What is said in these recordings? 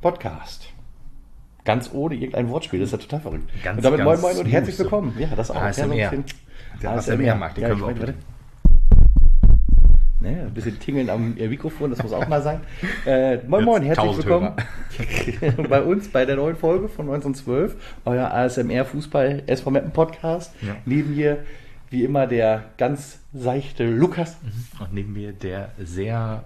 Podcast. Ganz ohne irgendein Wortspiel, das ist ja total verrückt. Und damit moin moin und herzlich willkommen. Ja, das auch. ASMR. Ja, Der ASMR-Markt, den können wir auch warte. Ne, ein bisschen tingeln am Mikrofon, das muss auch mal sein. Moin moin, herzlich willkommen bei uns bei der neuen Folge von 1912, euer ASMR-Fußball SV Meppen Podcast. Ja. Neben mir, wie immer, der ganz seichte Lukas. Und neben mir der sehr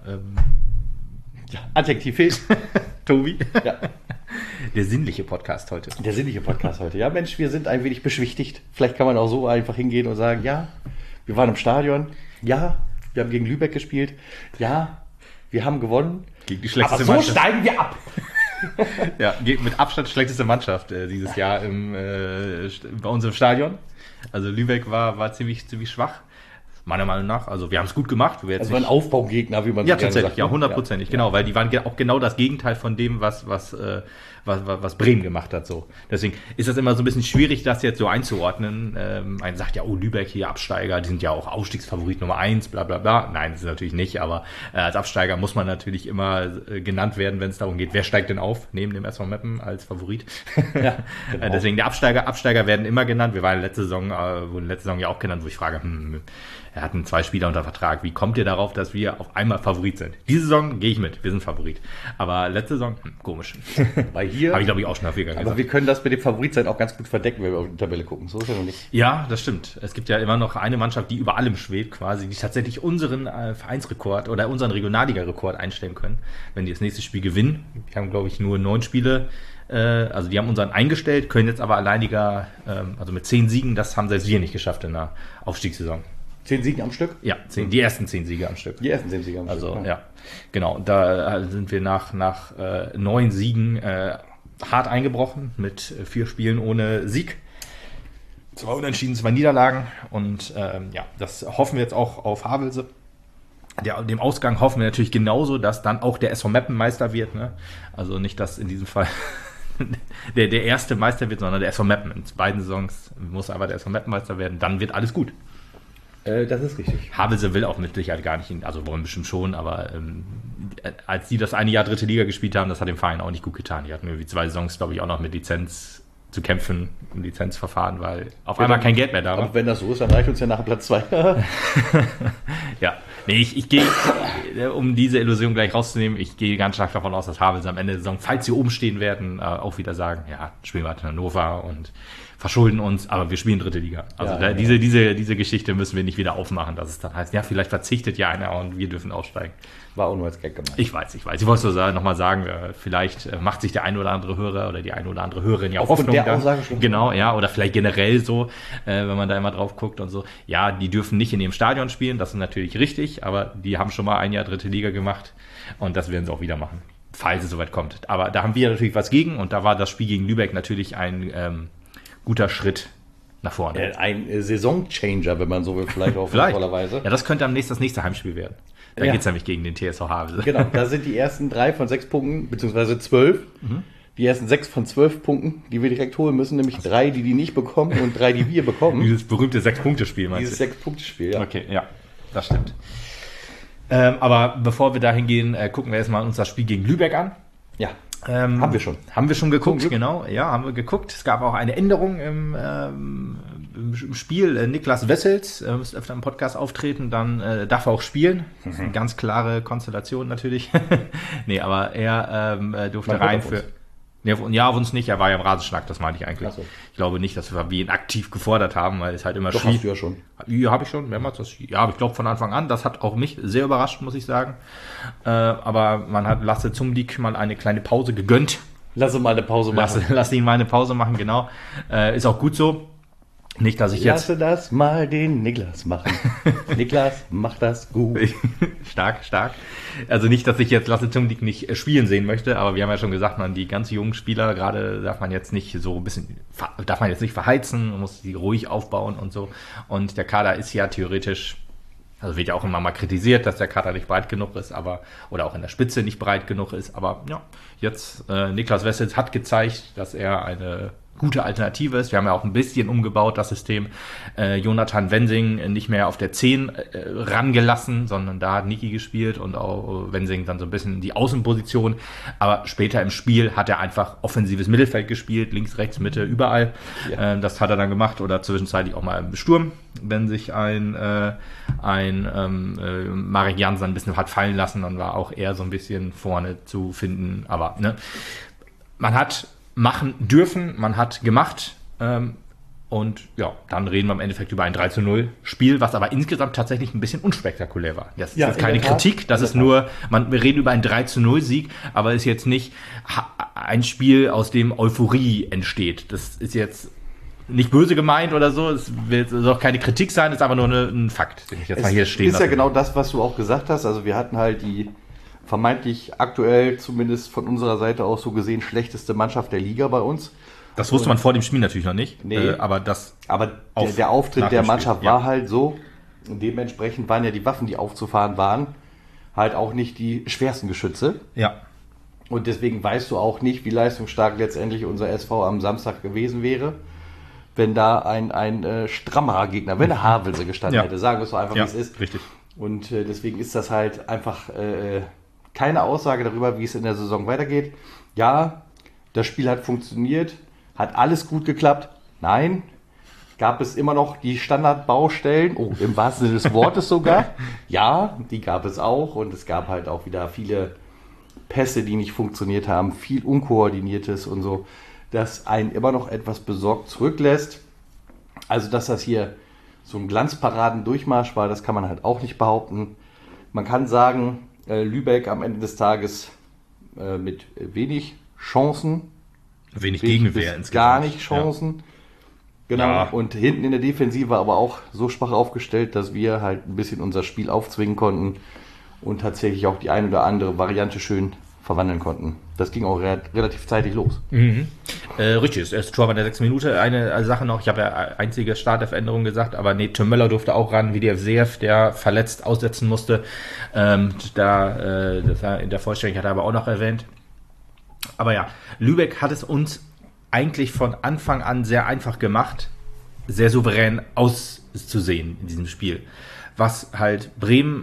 Adjektiv fehlt. Tobi. Ja. Der sinnliche Podcast heute. Der sinnliche Podcast heute. Ja, Mensch, wir sind ein wenig beschwichtigt. Vielleicht kann man auch so einfach hingehen und sagen, ja, wir waren im Stadion. Ja, wir haben gegen Lübeck gespielt. Ja, wir haben gewonnen. Gegen die schlechteste Aber so Mannschaft. steigen wir ab. Ja, mit Abstand schlechteste Mannschaft dieses Jahr bei uns im Stadion. Also Lübeck war ziemlich schwach. Meiner Meinung nach. Also wir haben es gut gemacht. Das war ein Aufbaugegner, wie man ja, so gerne tatsächlich, sagt. ja, 100%. Genau, weil die waren auch genau das Gegenteil von dem, was Bremen gemacht hat. So. Deswegen ist das immer so ein bisschen schwierig, das jetzt so einzuordnen. Einer sagt ja, oh, Lübeck hier Absteiger, die sind ja auch Aufstiegsfavorit Nummer 1, bla bla bla. Nein, das ist natürlich nicht, aber als Absteiger muss man natürlich immer genannt werden, wenn es darum geht, wer steigt denn auf, neben dem SV Meppen als Favorit. Ja, genau. Deswegen der Absteiger werden immer genannt. Wir waren wurden letzte Saison ja auch genannt, wo ich frage, er hatten 2 Spieler unter Vertrag. Wie kommt ihr darauf, dass wir auf einmal Favorit sind? Diese Saison gehe ich mit, wir sind Favorit. Aber letzte Saison, komisch. Bei hier. Habe ich, glaube ich, auch schon häufiger gesagt. Aber wir können das mit dem Favoritsein auch ganz gut verdecken, wenn wir auf die Tabelle gucken. So ist ja noch nicht. Ja, das stimmt. Es gibt ja immer noch eine Mannschaft, die über allem schwebt, quasi, die tatsächlich unseren Vereinsrekord oder unseren Regionalliga-Rekord einstellen können, wenn die das nächste Spiel gewinnen. Wir haben, glaube ich, nur 9 Spiele. Also die haben unseren eingestellt, können jetzt aber alleiniger, also mit 10 Siegen, das haben selbst wir nicht geschafft in der Aufstiegssaison. 10 Siegen am Stück? Ja, die ersten 10 Siege am Stück. Die ersten 10 Siege am Also, Stück. ja, genau. Da sind wir nach 9 Siegen hart eingebrochen mit 4 Spielen ohne Sieg. 2 Unentschieden, 2 Niederlagen. Und das hoffen wir jetzt auch auf Havelse. Dem Ausgang hoffen wir natürlich genauso, dass dann auch der SV Meppen Meister wird. Ne? Also nicht, dass in diesem Fall der erste Meister wird, sondern der SV Meppen. In beiden Saisons muss aber der SV Meppen Meister werden. Dann wird alles gut. Das ist richtig. Havelse will auch mit Sicherheit gar nicht, also wollen bestimmt schon, aber als die das eine Jahr dritte Liga gespielt haben, das hat dem Verein auch nicht gut getan. Die hatten irgendwie 2 Saisons, glaube ich, auch noch mit Lizenz zu kämpfen, im Lizenzverfahren, weil auf einmal kein Geld mehr da war. Aber wenn das so ist, dann reicht uns ja nach Platz 2. Ja, nee, ich gehe, um diese Illusion gleich rauszunehmen, ich gehe ganz stark davon aus, dass Havelse am Ende der Saison, falls sie oben stehen werden, auch wieder sagen, ja, spielen wir in Hannover und verschulden uns, aber wir spielen dritte Liga. Also ja, diese Geschichte müssen wir nicht wieder aufmachen, dass es dann heißt, ja, vielleicht verzichtet ja einer und wir dürfen aussteigen. War auch nur als Gag gemeint. Ich weiß. Ich wollte so nochmal sagen, vielleicht macht sich der ein oder andere Hörer oder die ein oder andere Hörerin ja auch Hoffnung. Der Aussage schon. Genau, ja, oder vielleicht generell so, wenn man da immer drauf guckt und so. Ja, die dürfen nicht in dem Stadion spielen, das ist natürlich richtig, aber die haben schon mal ein Jahr dritte Liga gemacht und das werden sie auch wieder machen, falls es soweit kommt. Aber da haben wir natürlich was gegen und da war das Spiel gegen Lübeck natürlich ein guter Schritt nach vorne. Ein Saisonchanger, wenn man so will, vielleicht auch vollerweise. Ja, das könnte das nächste Heimspiel werden. Da geht es nämlich gegen den TSV Havelse. Genau, da sind die ersten 3 von 6 Punkten, beziehungsweise 12. Die ersten 6 von 12 Punkten, die wir direkt holen müssen, nämlich 3, die nicht bekommen und 3, die wir bekommen. Dieses berühmte 6-Punkte-Spiel, meinst du? Dieses 6-Punkte-Spiel, ja. Okay, ja, das stimmt. Aber bevor wir dahin gehen, gucken wir erstmal uns das Spiel gegen Lübeck an. Ja. Haben wir schon. Haben wir schon geguckt, genau. Ja, haben wir geguckt. Es gab auch eine Änderung im Spiel. Niklas Wessels müsste öfter im Podcast auftreten, dann darf er auch spielen. Das ist eine ganz klare Konstellation natürlich. Nee, aber er durfte rein für... Ja, auf uns nicht. Er war ja im Rasenschnack, das meinte ich eigentlich. So. Ich glaube nicht, dass wir ihn aktiv gefordert haben, weil es halt immer schwierig. Hast du ja schon. Ja, habe ich schon mehrmals. Aber ich glaube von Anfang an. Das hat auch mich sehr überrascht, muss ich sagen. Aber man hat Lasse Zumdick mal eine kleine Pause gegönnt. Lass ihn mal eine Pause machen. Lass ihn mal eine Pause machen, genau. Ist auch gut so. Nicht, dass ich jetzt... Lasse das mal den Niklas machen. Niklas, mach das gut. Stark. Also nicht, dass ich jetzt Lasse Zumdick nicht spielen sehen möchte, aber wir haben ja schon gesagt, die ganz jungen Spieler, gerade darf man jetzt nicht verheizen, man muss sie ruhig aufbauen und so. Und der Kader ist ja theoretisch, also wird ja auch immer mal kritisiert, dass der Kader nicht breit genug ist, oder auch in der Spitze nicht breit genug ist, aber ja, jetzt Niklas Wessels hat gezeigt, dass er eine gute Alternative ist. Wir haben ja auch ein bisschen umgebaut, das System. Jonathan Wensing nicht mehr auf der 10 rangelassen, sondern da hat Niki gespielt und auch Wensing dann so ein bisschen die Außenposition. Aber später im Spiel hat er einfach offensives Mittelfeld gespielt, links, rechts, Mitte, überall. Ja. Das hat er dann gemacht oder zwischenzeitlich auch mal im Sturm, wenn sich ein Marek Jansen ein bisschen hat fallen lassen, dann war auch er so ein bisschen vorne zu finden. Aber man hat machen dürfen, man hat gemacht und ja, dann reden wir im Endeffekt über ein 3:0 Spiel, was aber insgesamt tatsächlich ein bisschen unspektakulär war. Das ist jetzt keine Kritik, das ist nur, wir reden über einen 3:0 Sieg, aber ist jetzt nicht ein Spiel, aus dem Euphorie entsteht. Das ist jetzt nicht böse gemeint oder so, es soll auch keine Kritik sein, es ist aber nur ein Fakt, den ich jetzt mal hier stehen lasse. Ist ja genau das, was du auch gesagt hast, also wir hatten halt die vermeintlich aktuell, zumindest von unserer Seite aus so gesehen, schlechteste Mannschaft der Liga bei uns. Das wusste man vor dem Spiel natürlich noch nicht. Nee, aber der Auftritt der Mannschaft war halt so. Und dementsprechend waren ja die Waffen, die aufzufahren waren, halt auch nicht die schwersten Geschütze. Ja. Und deswegen weißt du auch nicht, wie leistungsstark letztendlich unser SV am Samstag gewesen wäre, wenn da ein strammerer Gegner, wenn der Havelse gestanden hätte. Sagen wir es so einfach, wie es ist. Richtig. Und deswegen ist das halt einfach keine Aussage darüber, wie es in der Saison weitergeht. Ja, das Spiel hat funktioniert, hat alles gut geklappt. Nein, gab es immer noch die Standardbaustellen, im wahrsten Sinne des Wortes sogar. Ja, die gab es auch und es gab halt auch wieder viele Pässe, die nicht funktioniert haben, viel Unkoordiniertes und so, das einen immer noch etwas besorgt zurücklässt. Also, dass das hier so ein Glanzparadendurchmarsch war, das kann man halt auch nicht behaupten. Man kann sagen, Lübeck am Ende des Tages mit wenig Chancen. Wenig Gegenwehr insgesamt. Gar nicht Chancen. Ja. Genau. Ja. Und hinten in der Defensive aber auch so schwach aufgestellt, dass wir halt ein bisschen unser Spiel aufzwingen konnten und tatsächlich auch die eine oder andere Variante schön verwandeln konnten. Das ging auch relativ zeitig los. Mhm. Richtig, das erste Tor war in der 6. Minute. Eine Sache noch, ich habe ja einzige Startelf-Änderung gesagt, aber Tim Möller durfte auch ran, wie der Seev, der verletzt aussetzen musste. Das in der Vollständigkeit hat er aber auch noch erwähnt. Aber ja, Lübeck hat es uns eigentlich von Anfang an sehr einfach gemacht, sehr souverän auszusehen in diesem Spiel. Was halt Bremen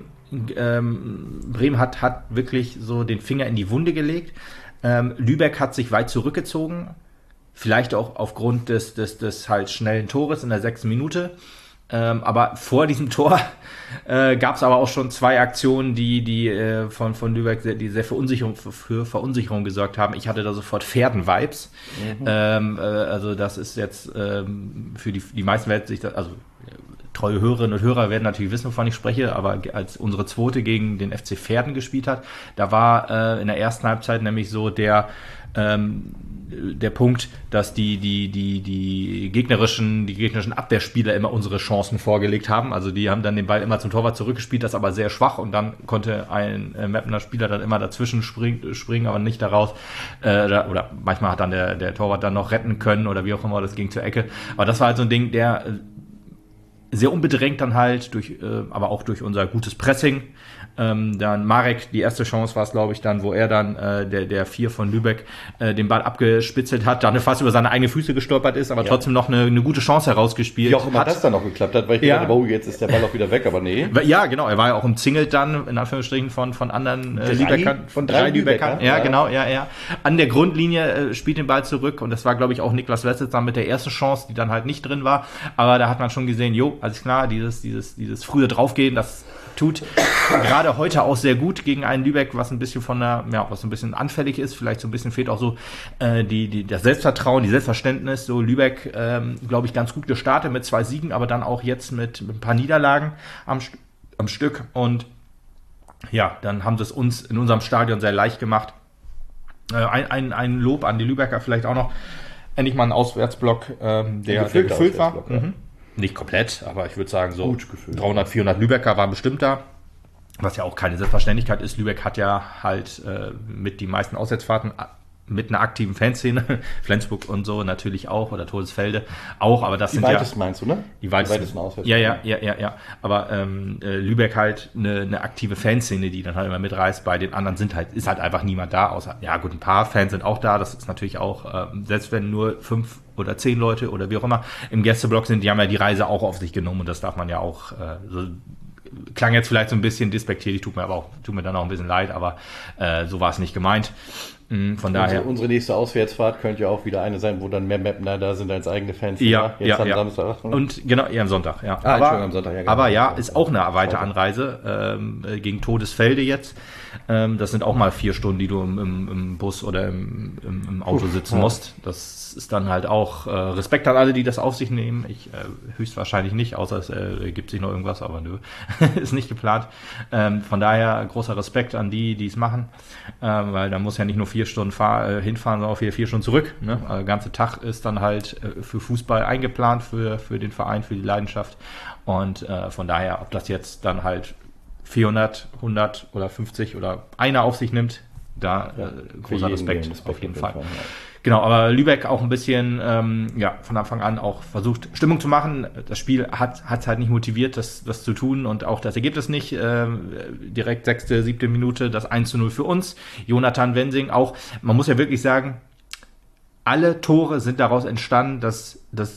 hat wirklich so den Finger in die Wunde gelegt. Lübeck hat sich weit zurückgezogen, vielleicht auch aufgrund des halt schnellen Tores in der 6. Minute. Aber vor diesem Tor gab es aber auch schon 2 Aktionen, die von Lübeck die sehr für Verunsicherung gesorgt haben. Ich hatte da sofort Pferden-Vibes. Mhm. Also das ist jetzt für die meisten also treue Hörerinnen und Hörer werden natürlich wissen, wovon ich spreche, aber als unsere zweite gegen den FC Pferden gespielt hat, da war in der ersten Halbzeit nämlich so der Punkt, dass die gegnerischen Abwehrspieler immer unsere Chancen vorgelegt haben. Also die haben dann den Ball immer zum Torwart zurückgespielt, das aber sehr schwach und dann konnte ein Mappener Spieler dann immer dazwischen springen, aber nicht daraus. Oder manchmal hat dann der Torwart dann noch retten können oder wie auch immer, das ging zur Ecke. Aber das war halt so ein Ding, der sehr unbedrängt dann halt, aber auch durch unser gutes Pressing. Dann Marek, die erste Chance war es, glaube ich, dann, wo er dann, der 4 von Lübeck, den Ball abgespitzelt hat, dann fast über seine eigenen Füße gestolpert ist, aber trotzdem noch eine gute Chance herausgespielt hat. Wie auch immer das dann noch geklappt hat, weil ich gedacht habe, jetzt ist der Ball auch wieder weg, aber nee. Ja, genau, er war ja auch umzingelt dann, in Anführungsstrichen, von anderen Lübeckern. Von 3 Lübeckern. Ja, genau, ja. An der Grundlinie spielt den Ball zurück und das war, glaube ich, auch Niklas Wessels dann mit der ersten Chance, die dann halt nicht drin war, aber da hat man schon gesehen, alles klar, dieses frühe Draufgehen, das tut gerade heute auch sehr gut gegen einen Lübeck, was ein bisschen was ein bisschen anfällig ist. Vielleicht so ein bisschen fehlt auch so das Selbstvertrauen, die Selbstverständnis. So Lübeck, glaube ich, ganz gut gestartet mit 2 Siegen, aber dann auch jetzt mit ein paar Niederlagen am Stück. Und ja, dann haben sie es uns in unserem Stadion sehr leicht gemacht. Ein Lob an die Lübecker vielleicht auch noch. Endlich mal ein Auswärtsblock, der gefüllt war. Ja. Mhm. Nicht komplett, aber ich würde sagen, so 300, 400 Lübecker waren bestimmt da. Was ja auch keine Selbstverständlichkeit ist. Lübeck hat ja halt mit die meisten Auswärtsfahrten mit einer aktiven Fanszene, Flensburg und so natürlich auch, oder Todesfelde auch, aber das Die sind weitesten meinst du, ne? Die weitesten Auswärts. Ja. Aber Lübeck halt eine aktive Fanszene, die dann halt immer mitreißt. Bei den anderen ist halt einfach niemand da, außer, ja gut, ein paar Fans sind auch da. Das ist natürlich auch, selbst wenn nur 5 oder 10 Leute oder wie auch immer im Gästeblock sind, die haben ja die Reise auch auf sich genommen und das darf man ja auch, klang jetzt vielleicht so ein bisschen despektierlich, tut mir dann auch ein bisschen leid, aber so war es nicht gemeint. Von daher. Unsere nächste Auswärtsfahrt könnte ja auch wieder eine sein, wo dann mehr Mapner da sind als eigene Fans. Ja, jetzt am Samstag. Und genau, am Sonntag, ja. Am Sonntag, ja. Genau. Aber ja, ist auch eine weite Anreise gegen Todesfelde jetzt. Das sind auch mal 4 Stunden, die du im Bus oder im Auto sitzen musst. Das ist dann halt auch Respekt an alle, die das auf sich nehmen. Ich höchstwahrscheinlich nicht, außer es gibt sich noch irgendwas, aber nö, ist nicht geplant. Von daher großer Respekt an die es machen, weil da muss ja nicht nur 4 Stunden hinfahren, sondern auch 4 Stunden zurück. Ne? Der ganze Tag ist dann halt für Fußball eingeplant, für den Verein, für die Leidenschaft. Und von daher, ob das jetzt dann halt 400, 100 oder 50 oder einer auf sich nimmt, da großer Respekt auf jeden Fall. Ja. Genau, aber Lübeck auch ein bisschen von Anfang an auch versucht, Stimmung zu machen. Das Spiel hat halt nicht motiviert, das zu tun und auch das Ergebnis nicht. Direkt 6., 7. Minute, das 1:0 für uns. Jonathan Wensing auch, man muss ja wirklich sagen, alle Tore sind daraus entstanden, dass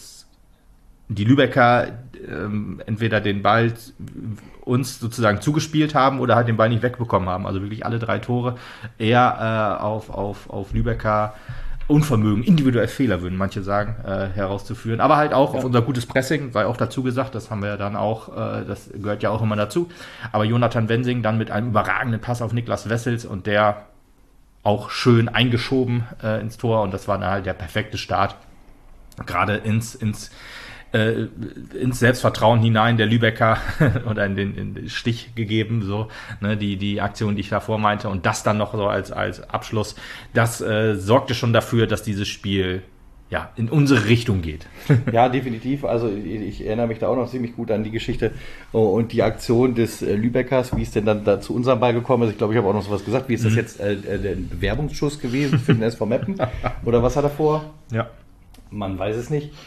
die Lübecker entweder den Ball uns sozusagen zugespielt haben oder halt den Ball nicht wegbekommen haben. Also wirklich alle 3 Tore eher auf Lübecker Unvermögen, individuell Fehler, würden manche sagen, herauszuführen. Aber halt auch auf unser gutes Pressing, sei auch dazu gesagt, das haben wir ja dann auch, das gehört ja auch immer dazu. Aber Jonathan Wensing dann mit einem überragenden Pass auf Niklas Wessels und der auch schön eingeschoben ins Tor und das war dann halt der perfekte Start. Gerade ins Selbstvertrauen hinein der Lübecker oder in den Stich gegeben, so, ne, die Aktion, die ich davor meinte, und das dann noch so als Abschluss, das sorgte schon dafür, dass dieses Spiel ja in unsere Richtung geht. Ja, definitiv. Also ich erinnere mich da auch noch ziemlich gut an die Geschichte und die Aktion des Lübeckers, wie es denn dann da zu unserem Ball gekommen ist. Ich glaube, ich habe auch noch so was gesagt. Wie ist das jetzt der Bewerbungsschuss gewesen für den SV Meppen? Oder was hat er vor? Ja. Man weiß es nicht.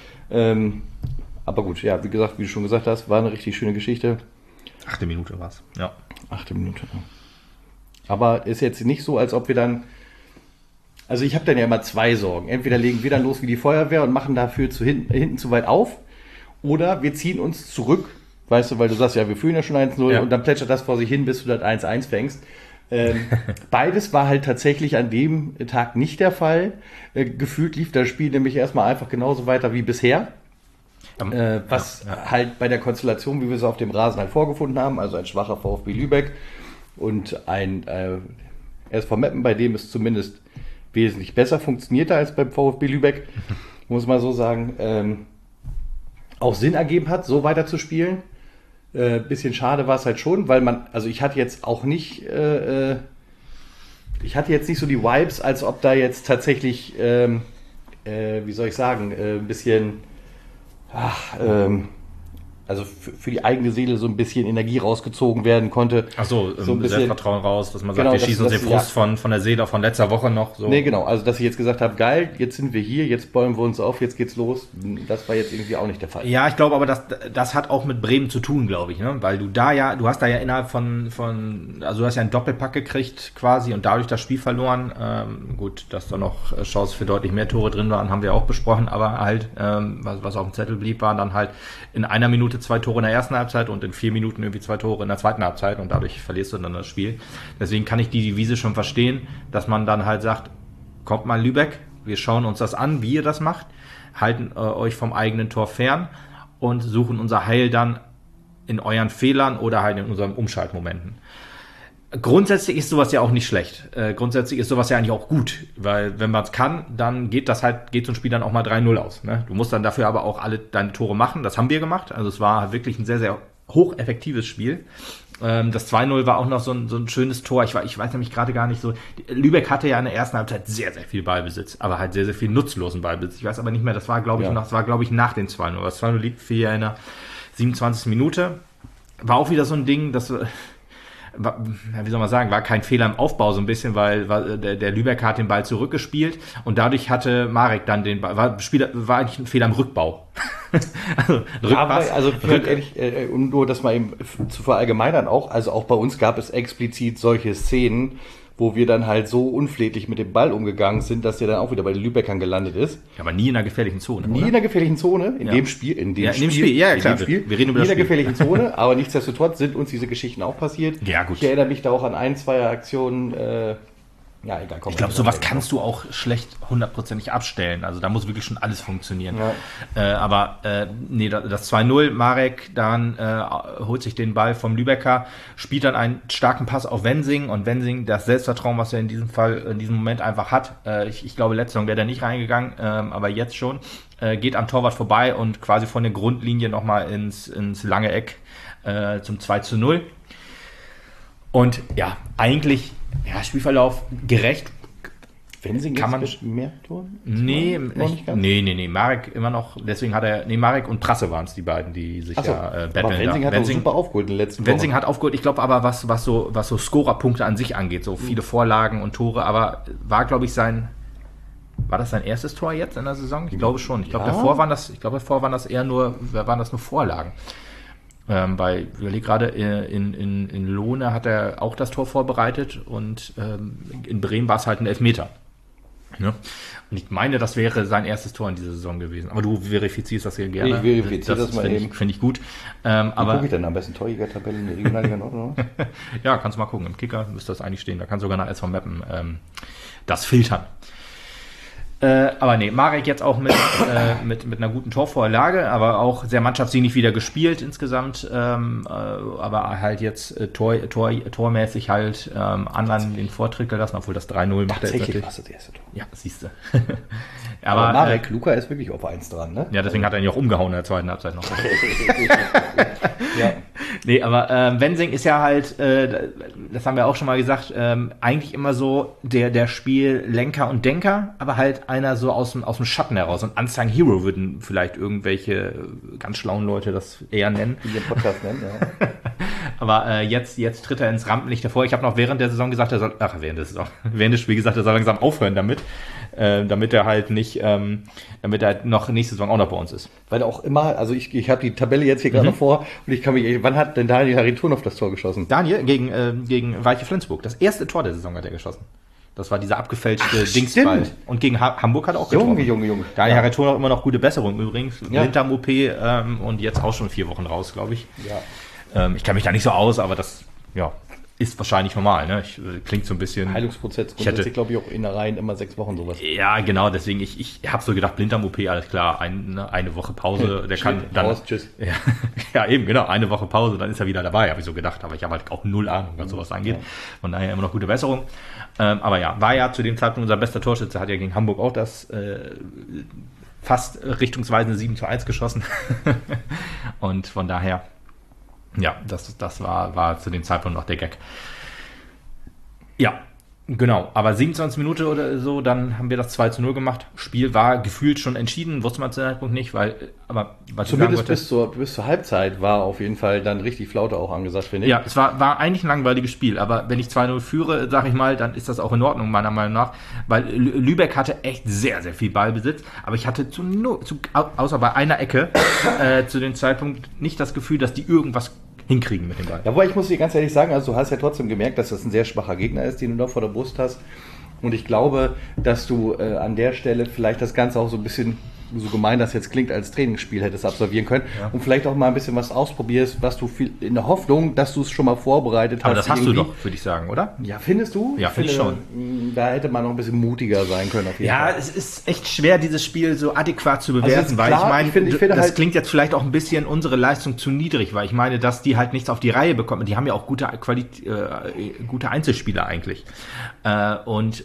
Aber gut, ja, wie gesagt, wie du schon gesagt hast, war eine richtig schöne Geschichte. 8. Minute war es, ja. 8. Minute, ja. Aber ist jetzt nicht so, als ob wir dann... Also ich habe dann ja immer 2 Sorgen. Entweder legen wir dann los wie die Feuerwehr und machen dafür hinten zu weit auf, oder wir ziehen uns zurück, weißt du, weil du sagst, ja, wir führen ja schon 1:0 und dann plätschert das vor sich hin, bis du das 1:1 fängst. Beides war halt tatsächlich an dem Tag nicht der Fall. Gefühlt lief das Spiel nämlich erstmal einfach genauso weiter wie bisher. Was halt bei der Konstellation, wie wir es auf dem Rasen halt vorgefunden haben, also ein schwacher VfB Lübeck und ein SV Meppen, bei dem es zumindest wesentlich besser funktionierte als beim VfB Lübeck, muss man so sagen, auch Sinn ergeben hat, so weiter zu spielen. Bisschen schade war es halt schon, weil ich hatte jetzt auch nicht, so die Vibes, als ob da jetzt tatsächlich, wie soll ich sagen, ein bisschen, also für die eigene Seele so ein bisschen Energie rausgezogen werden konnte. Ach so, so ein bisschen Selbstvertrauen raus, dass man sagt, wir schießen uns den Frust von der Seele von letzter Woche noch. So. Nee, genau, also dass ich jetzt gesagt habe, geil, jetzt sind wir hier, jetzt bäumen wir uns auf, jetzt geht's los, das war jetzt irgendwie auch nicht der Fall. Ja, ich glaube aber, das hat auch mit Bremen zu tun, glaube ich, ne? Weil du hast da ja innerhalb also du hast ja einen Doppelpack gekriegt quasi und dadurch das Spiel verloren. Gut, dass da noch Chancen für deutlich mehr Tore drin waren, haben wir auch besprochen, aber halt, was auf dem Zettel blieb, waren dann halt in einer Minute 2 Tore in der ersten Halbzeit und in 4 Minuten irgendwie 2 Tore in der zweiten Halbzeit und dadurch verlierst du dann das Spiel. Deswegen kann ich die Devise schon verstehen, dass man dann halt sagt, kommt mal Lübeck, wir schauen uns das an, wie ihr das macht, halten euch vom eigenen Tor fern und suchen unser Heil dann in euren Fehlern oder halt in unseren Umschaltmomenten. Grundsätzlich ist sowas ja auch nicht schlecht. Grundsätzlich ist sowas ja eigentlich auch gut, weil wenn man es kann, dann geht so ein Spiel dann auch mal 3:0 aus. Ne? Du musst dann dafür aber auch alle deine Tore machen. Das haben wir gemacht. Also es war wirklich ein sehr, sehr hocheffektives Spiel. Das 2:0 war auch noch so ein schönes Tor. Ich weiß nämlich gerade gar nicht so. Lübeck hatte ja in der ersten Halbzeit sehr, sehr viel Ballbesitz, aber halt sehr, sehr viel nutzlosen Ballbesitz. Ich weiß aber nicht mehr, das war, glaube ich, nach den 2:0. Das 2:0 liegt für in der 27. Minute. War auch wieder so ein Ding, das wie soll man sagen, war kein Fehler im Aufbau so ein bisschen, weil der Lübecker hat den Ball zurückgespielt und dadurch hatte Marek dann den Ball, war eigentlich ein Fehler im Rückbau. Also, Rückpass, also ehrlich, um nur das mal eben zu verallgemeinern auch, also auch bei uns gab es explizit solche Szenen, wo wir dann halt so unflätig mit dem Ball umgegangen sind, dass der dann auch wieder bei den Lübeckern gelandet ist. Ja, aber nie in einer gefährlichen Zone, Nie in einer gefährlichen Zone, in dem Spiel. Ja, klar. Wir reden über das Spiel. Nie in der gefährlichen Zone, aber nichtsdestotrotz sind uns diese Geschichten auch passiert. Ja, gut. Ich erinnere mich da auch an 1, 2 Aktionen, ja, egal, komm. Ich glaube, sowas kannst du auch schlecht 100% abstellen. Also da muss wirklich schon alles funktionieren. Ja. Aber das 2-0, Marek dann holt sich den Ball vom Lübecker, spielt dann einen starken Pass auf Wensing und Wensing, das Selbstvertrauen, was er in diesem Moment einfach hat. Ich glaube, letzte Saison wäre der nicht reingegangen, aber jetzt schon. Geht am Torwart vorbei und quasi von der Grundlinie nochmal ins lange Eck zum 2-0. Und ja, eigentlich Spielverlauf gerecht. Wensing kann man mehr Toren? Nee, Marek immer noch, deswegen hat er, Marek und Prasse waren es die beiden, die sich betteln. Aber Wensing hat auch super aufgeholt in den letzten Wochen. Wensing hat aufgeholt, ich glaube aber, was so Scorerpunkte an sich angeht, so viele Vorlagen und Tore, aber war, glaube ich, war das sein erstes Tor jetzt in der Saison? Ich glaube schon. Ich glaube, davor waren das eher nur Vorlagen. Ich überlege gerade, in Lohne hat er auch das Tor vorbereitet und in Bremen war es halt ein Elfmeter. Ne? Und ich meine, das wäre sein erstes Tor in dieser Saison gewesen. Aber du verifizierst das hier gerne. Ich verifiziere das mal eben. Finde ich gut. Wie gucke ich denn am besten? Torjäger-Tabelle in der Regionalliga Nord, oder? Ja, kannst du mal gucken. Im Kicker müsste das eigentlich stehen. Da kannst du sogar nach SV Meppen das filtern. Aber nee, Marek jetzt auch mit einer guten Torvorlage, aber auch sehr mannschaftsdienlich wieder gespielt insgesamt, aber halt jetzt tormäßig halt anderen den Vortritt gelassen, obwohl das 3-0 macht er jetzt natürlich. Das erste Tor. Ja, siehst du. aber Marek, Luca ist wirklich auf 1 dran, ne? Ja, deswegen hat er ihn auch umgehauen in der zweiten Halbzeit noch. Ja. Nee, aber Wensing ist ja halt, das haben wir auch schon mal gesagt, eigentlich immer so der Spiellenker und Denker, aber halt einer so aus dem Schatten heraus. Und Unsung Hero würden vielleicht irgendwelche ganz schlauen Leute das eher nennen. Die den Podcast nennen, ja. Aber jetzt tritt er ins Rampenlicht hervor. Ich habe noch während der Saison gesagt, während des Spiels gesagt, er soll langsam aufhören damit er halt nicht, damit er halt noch nächste Saison auch noch bei uns ist. Weil auch immer, also ich habe die Tabelle jetzt hier gerade noch vor und ich kann mich, wann hat denn Daniel Haritonov das Tor geschossen? Daniel gegen Weiche Flensburg. Das erste Tor der Saison hat er geschossen. Das war dieser abgefälschte Dingsball. Und gegen Hamburg hat er auch getroffen. Junge. Daniel Haritonov immer noch gute Besserung übrigens. Ja. Blinddarm-OP und jetzt auch schon 4 Wochen raus, glaube ich. Ja. Ich kenne mich da nicht so aus, aber das, ist wahrscheinlich normal, ne? Klingt so ein bisschen... Heilungsprozess grundsätzlich, glaube ich, auch Innereien immer 6 Wochen sowas. Ja, genau, deswegen, ich habe so gedacht, Blinddarm-OP, alles klar, eine Woche Pause, der kann dann... Raus, tschüss. Ja, eben, genau, eine Woche Pause, dann ist er wieder dabei, habe ich so gedacht, aber ich habe halt auch 0 Ahnung, was sowas angeht. Von daher immer noch gute Besserung. Aber ja, war ja zu dem Zeitpunkt unser bester Torschütze, hat ja gegen Hamburg auch das fast richtungsweisende 7-1 geschossen. Und von daher... Ja, das war zu dem Zeitpunkt noch der Gag. Ja, genau. Aber 27 Minuten oder so, dann haben wir das 2-0 gemacht. Spiel war gefühlt schon entschieden, wusste man zu dem Zeitpunkt nicht, zumindest bis zur Halbzeit war auf jeden Fall dann richtig Flaute auch angesagt, finde ich. Ja, es war eigentlich ein langweiliges Spiel, aber wenn ich 2-0 führe, sage ich mal, dann ist das auch in Ordnung, meiner Meinung nach, weil Lübeck hatte echt sehr, sehr viel Ballbesitz, aber ich hatte außer bei einer Ecke zu dem Zeitpunkt nicht das Gefühl, dass die irgendwas hinkriegen mit dem Ball. Ja, aber ich muss dir ganz ehrlich sagen, also du hast ja trotzdem gemerkt, dass das ein sehr schwacher Gegner ist, den du da vor der Brust hast. Und ich glaube, dass du an der Stelle vielleicht das Ganze auch so ein bisschen, so gemein das jetzt klingt, als Trainingsspiel hättest absolvieren können und vielleicht auch mal ein bisschen was ausprobierst, was du in der Hoffnung, dass du es schon mal vorbereitet hast. Aber das hast du doch, würde ich sagen, oder? Ja, findest du? Ja, finde ich schon. Da hätte man noch ein bisschen mutiger sein können. Auf jeden Fall. Es ist echt schwer, dieses Spiel so adäquat zu bewerten, weil klar, ich meine, das halt klingt jetzt vielleicht auch ein bisschen unsere Leistung zu niedrig, weil ich meine, dass die halt nichts auf die Reihe bekommen. Die haben ja auch gute Einzelspieler eigentlich. Und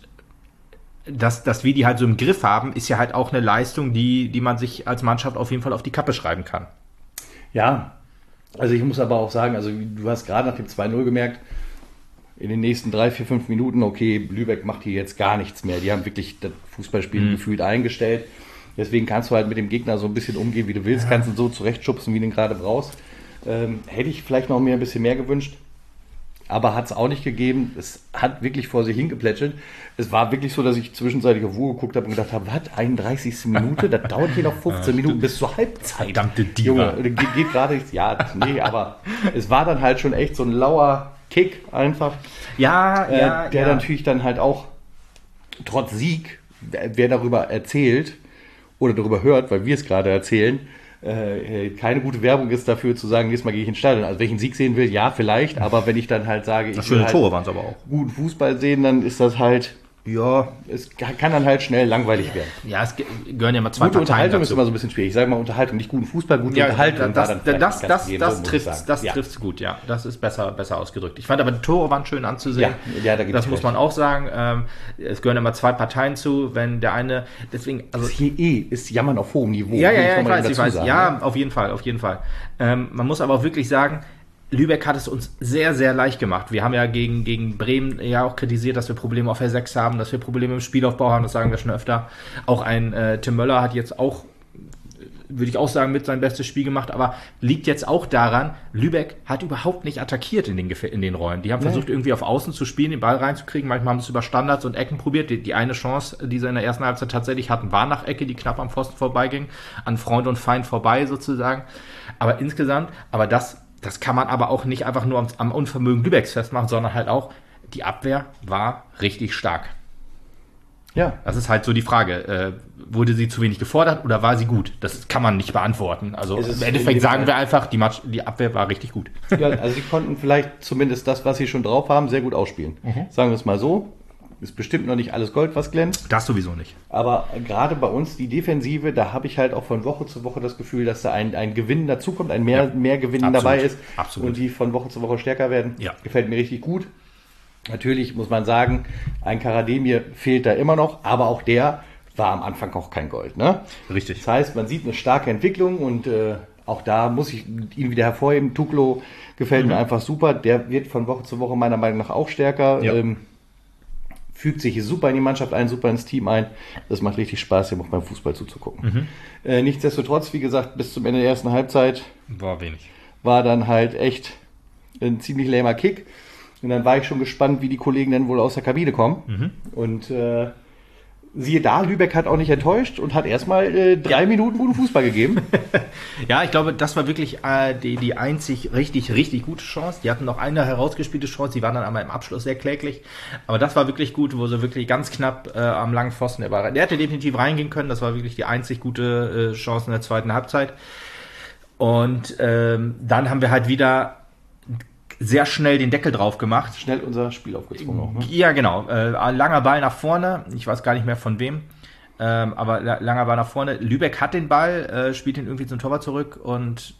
dass wir die halt so im Griff haben, ist ja halt auch eine Leistung, die man sich als Mannschaft auf jeden Fall auf die Kappe schreiben kann. Ja, also ich muss aber auch sagen, also du hast gerade nach dem 2-0 gemerkt, in den nächsten 3, 4, 5 Minuten, okay, Lübeck macht hier jetzt gar nichts mehr. Die haben wirklich das Fußballspiel gefühlt eingestellt. Deswegen kannst du halt mit dem Gegner so ein bisschen umgehen, wie du willst, kannst ihn so zurechtschubsen, wie du ihn gerade brauchst. Hätte ich vielleicht noch mir ein bisschen mehr gewünscht. aber hat es auch nicht gegeben. Es hat wirklich vor sich hingeplätschelt. Es war wirklich so, dass ich zwischenzeitlich auf Uhr geguckt habe und gedacht habe, was, 31. Minute? Das dauert hier noch 15 Minuten bis zur Halbzeit. Verdammte Diva. Junge, geht gerade nicht. Ja, nee, aber es war dann halt schon echt so ein lauer Kick einfach. Ja, der natürlich dann halt auch trotz Sieg, wer darüber erzählt oder darüber hört, weil wir es gerade erzählen, keine gute Werbung ist dafür zu sagen, nächstes Mal gehe ich ins Stadion. Also wenn ich einen Sieg sehen will, ja vielleicht, aber wenn ich dann halt sage, ich will schöne halt Tore waren es aber auch. guten Fußball sehen, dann ist das halt, ja, es kann dann halt schnell langweilig werden. Ja, es gehören ja mal zwei Gute Parteien Unterhaltung dazu. ist immer so ein bisschen schwierig. Ich sage mal Unterhaltung, nicht guten Fußball, gute Unterhaltung. Das trifft gut, ja. Das ist besser ausgedrückt. Ich fand aber die Tore waren schön anzusehen. Ja, da gibt's das muss man auch sagen. Es gehören immer zwei Parteien zu, wenn der eine, deswegen, also. Das hier ist Jammern auf hohem Niveau. Ja, ich weiß. Sagen, ja, auf jeden Fall. Man muss aber auch wirklich sagen, Lübeck hat es uns sehr, sehr leicht gemacht. Wir haben ja gegen Bremen ja auch kritisiert, dass wir Probleme auf der 6 haben, dass wir Probleme im Spielaufbau haben, das sagen wir schon öfter. Auch ein Tim Möller hat jetzt auch, würde ich auch sagen, mit sein bestes Spiel gemacht, aber liegt jetzt auch daran, Lübeck hat überhaupt nicht attackiert in den Räumen. Die haben versucht, irgendwie auf Außen zu spielen, den Ball reinzukriegen. Manchmal haben sie es über Standards und Ecken probiert. Die eine Chance, die sie in der ersten Halbzeit tatsächlich hatten, war nach Ecke, die knapp am Pfosten vorbeiging, an Freund und Feind vorbei sozusagen. Aber insgesamt, das kann man aber auch nicht einfach nur am Unvermögen Lübecks festmachen, sondern halt auch, die Abwehr war richtig stark. Ja. Das ist halt so die Frage. Wurde sie zu wenig gefordert oder war sie gut? Das kann man nicht beantworten. Also im Endeffekt sagen wir einfach, die Abwehr war richtig gut. Ja, also sie konnten vielleicht zumindest das, was sie schon drauf haben, sehr gut ausspielen. Sagen wir es mal so. Ist bestimmt noch nicht alles Gold, was glänzt. Das sowieso nicht. Aber gerade bei uns, die Defensive, da habe ich halt auch von Woche zu Woche das Gefühl, dass da ein Gewinn dazukommt, mehr Gewinn dabei ist. Absolut. Und die von Woche zu Woche stärker werden. Ja. Gefällt mir richtig gut. Natürlich muss man sagen, ein Karademir fehlt da immer noch, aber auch der war am Anfang auch kein Gold. Ne? Richtig. Das heißt, man sieht eine starke Entwicklung und auch da muss ich ihn wieder hervorheben. Tuklo gefällt mir einfach super. Der wird von Woche zu Woche meiner Meinung nach auch stärker. Ja. Fügt sich super in die Mannschaft ein, super ins Team ein. Das macht richtig Spaß, hier auch beim Fußball zuzugucken. Nichtsdestotrotz, wie gesagt, bis zum Ende der ersten Halbzeit war dann halt echt ein ziemlich lamer Kick. Und dann war ich schon gespannt, wie die Kollegen dann wohl aus der Kabine kommen. Und siehe da, Lübeck hat auch nicht enttäuscht und hat erstmal 3 Minuten guten Fußball gegeben. Ja, ich glaube, das war wirklich die einzig richtig gute Chance. Die hatten noch eine herausgespielte Chance, die waren dann einmal im Abschluss sehr kläglich. Aber das war wirklich gut, wo sie wirklich ganz knapp am langen Pfosten, der hätte definitiv reingehen können. Das war wirklich die einzig gute Chance in der zweiten Halbzeit. Und dann haben wir halt wieder sehr schnell den Deckel drauf gemacht. Schnell unser Spiel aufgezwungen auch, ne? Ja, genau. Langer Ball nach vorne. Ich weiß gar nicht mehr von wem. Aber langer Ball nach vorne. Lübeck hat den Ball, spielt ihn irgendwie zum Torwart zurück und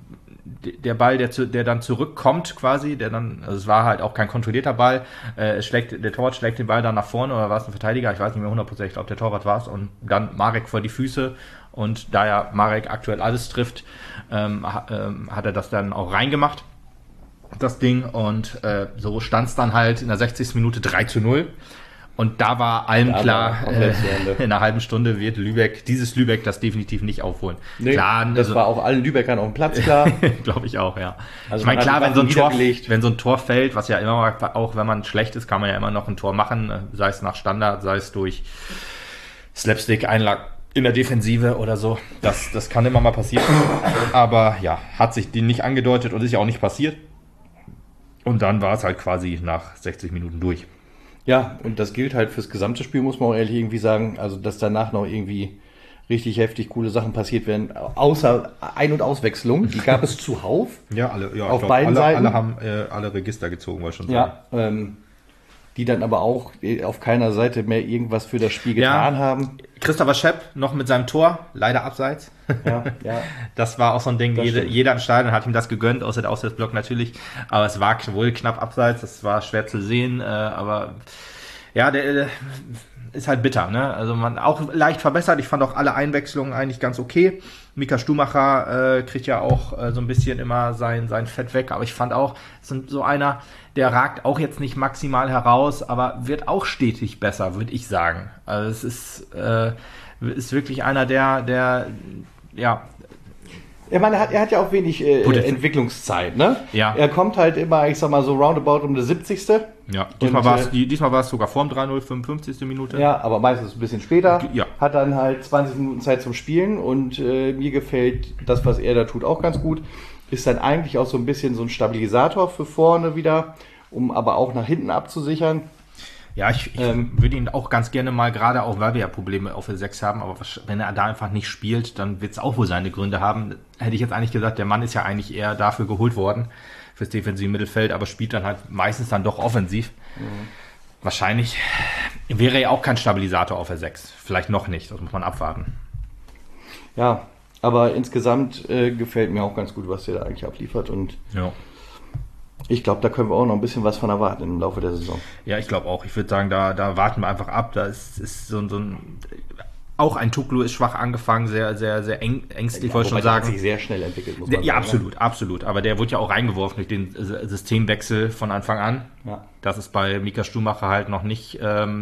der Ball, der dann zurückkommt quasi, also es war halt auch kein kontrollierter Ball, der Torwart schlägt den Ball dann nach vorne, oder war es ein Verteidiger? Ich weiß nicht mehr 100%, ich glaube der Torwart war es, und dann Marek vor die Füße, und da ja Marek aktuell alles trifft, hat er das dann auch reingemacht, das Ding, und so stand es dann halt in der 60. Minute 3:0. Und da war allen klar, in einer halben Stunde wird dieses Lübeck das definitiv nicht aufholen. Nee, klar, das war auch allen Lübeckern auf dem Platz klar. Glaube ich auch, ja. Also ich meine, klar, wenn so ein Tor fällt, was ja immer, auch wenn man schlecht ist, kann man ja immer noch ein Tor machen, sei es nach Standard, sei es durch Slapstick-Einlag in der Defensive oder so. Das kann immer mal passieren. Aber ja, hat sich die nicht angedeutet und ist ja auch nicht passiert. Und dann war es halt quasi nach 60 Minuten durch. Ja, und das gilt halt fürs gesamte Spiel, muss man auch ehrlich irgendwie sagen. Also, dass danach noch irgendwie richtig heftig coole Sachen passiert werden, außer Ein- und Auswechslung. Die gab es zuhauf. Ja, alle. Ja, auf beiden Seiten. Alle haben alle Register gezogen, wollte ich schon sagen. Ja, die dann aber auch auf keiner Seite mehr irgendwas für das Spiel getan haben. Christopher Schepp noch mit seinem Tor, leider abseits. Ja. Das war auch so ein Ding, jeder im Stadion hat ihm das gegönnt, außer der Auswärtsblock natürlich. Aber es war wohl knapp abseits, das war schwer zu sehen. Aber ja, der ist halt bitter, ne? Also man auch leicht verbessert. Ich fand auch alle Einwechslungen eigentlich ganz okay. Mika Stumacher kriegt ja auch so ein bisschen immer sein Fett weg. Aber ich fand auch, so einer, der ragt auch jetzt nicht maximal heraus, aber wird auch stetig besser, würde ich sagen. Also es ist wirklich einer, der Ich meine, er hat ja auch wenig Entwicklungszeit, ne? Ja. Er kommt halt immer, ich sag mal so roundabout um die 70. Ja, diesmal war es sogar vorm 3-0, 55. Minute. Ja, aber meistens ein bisschen später. Ja. Hat dann halt 20 Minuten Zeit zum Spielen und mir gefällt das, was er da tut, auch ganz gut. Ist dann eigentlich auch so ein bisschen so ein Stabilisator für vorne wieder, um aber auch nach hinten abzusichern. Ja, ich würde ihn auch ganz gerne mal, gerade auch, weil wir ja Probleme auf der 6 haben, aber wenn er da einfach nicht spielt, dann wird es auch wohl seine Gründe haben. Hätte ich jetzt eigentlich gesagt, der Mann ist ja eigentlich eher dafür geholt worden, fürs defensive Mittelfeld, aber spielt dann halt meistens dann doch offensiv. Wahrscheinlich wäre er auch kein Stabilisator auf der 6. Vielleicht noch nicht, das muss man abwarten. Ja, aber insgesamt gefällt mir auch ganz gut, was der da eigentlich abliefert und Ja. ich glaube, da können wir auch noch ein bisschen was von erwarten im Laufe der Saison. Ja, ich glaube auch. Ich würde sagen, da warten wir einfach ab. Da ist so ein auch ein Tuklu ist schwach angefangen, sehr, sehr, sehr ängstlich, wollte ich schon sagen. Der hat sich sehr schnell entwickelt, muss man Ja, sagen. absolut, absolut. Aber der wurde ja auch reingeworfen durch den Systemwechsel von Anfang an. Ja. Das ist bei Mika Stumacher halt noch nicht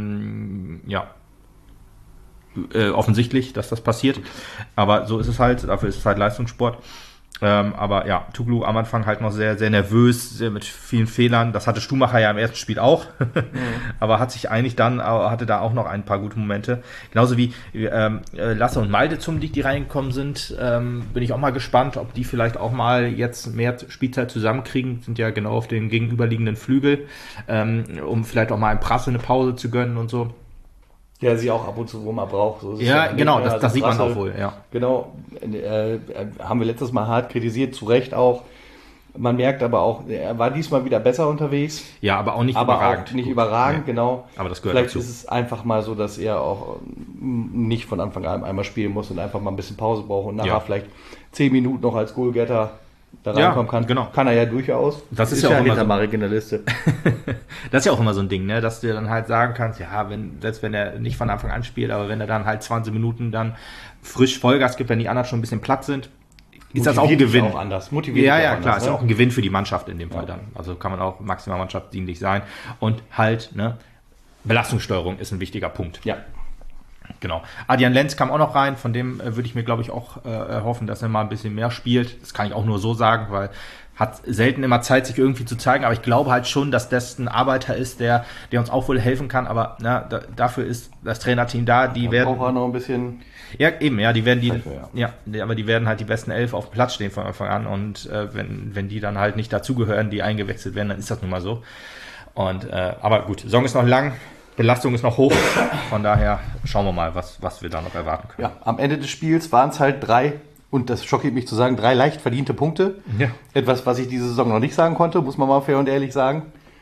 offensichtlich, dass das passiert. Aber so ist es halt. Dafür ist es halt Leistungssport. Aber ja, Tuklu am Anfang halt noch sehr, sehr nervös, sehr mit vielen Fehlern. Das hatte Stumacher ja im ersten Spiel auch. Aber hatte da auch noch ein paar gute Momente. Genauso wie Lasse und Malte zum League, die reingekommen sind. Bin ich auch mal gespannt, ob die vielleicht auch mal jetzt mehr Spielzeit zusammenkriegen. Sind ja genau auf den gegenüberliegenden Flügel, um vielleicht auch mal einem Prasse eine Pause zu gönnen und so. Der sie auch ab und zu wo man braucht. So ist es Ja, nicht genau, mehr. das sieht man Prasse, auch wohl, ja. Genau, haben wir letztes Mal hart kritisiert, zu Recht auch. Man merkt aber auch, er war diesmal wieder besser unterwegs. Ja, aber auch nicht aber überragend. auch nicht überragend, Nee. genau. Aber das gehört Vielleicht dazu. ist es einfach mal so, dass er auch nicht von Anfang an einmal spielen muss und einfach mal ein bisschen Pause braucht und nachher Ja. vielleicht 10 Minuten noch als Goalgetter da Ja, reinkommen kann. genau. Kann er ja durchaus. Das ist ja auch immer hinter so- Marek in der Liste. Das ist ja auch immer so ein Ding, ne? Dass du dann halt sagen kannst, ja, selbst wenn er nicht von Anfang an spielt, aber wenn er dann halt 20 Minuten dann frisch Vollgas gibt, wenn die anderen schon ein bisschen platt sind, ist das auch ein Motiviert dich Gewinn. auch anders. Motiviert Ja, dich ja, auch klar, anders, ist ja ne? auch ein Gewinn für die Mannschaft in dem Fall Ja. dann. Also kann man auch maximal mannschaftsdienlich sein. Und halt, ne, Belastungssteuerung ist ein wichtiger Punkt. Ja. Genau. Adrian Lenz kam auch noch rein, von dem würde ich mir, glaube ich, auch erhoffen, dass er mal ein bisschen mehr spielt. Das kann ich auch nur so sagen, weil hat selten immer Zeit, sich irgendwie zu zeigen, aber ich glaube halt schon, dass das ein Arbeiter ist, der uns auch wohl helfen kann, aber dafür ist das Trainerteam da, die werden... Braucht er noch ein bisschen... Ja, eben, ja, die werden Dafür, aber die werden halt die besten 11 auf dem Platz stehen von Anfang an und wenn die dann halt nicht dazugehören, die eingewechselt werden, dann ist das nun mal so. Und aber gut, Saison ist noch lang, Belastung ist noch hoch, von daher schauen wir mal, was wir da noch erwarten können. Ja, am Ende des Spiels waren es halt 3, und das schockiert mich zu sagen, 3 leicht verdiente Punkte. Ja. Etwas, was ich diese Saison noch nicht sagen konnte, muss man mal fair und ehrlich sagen.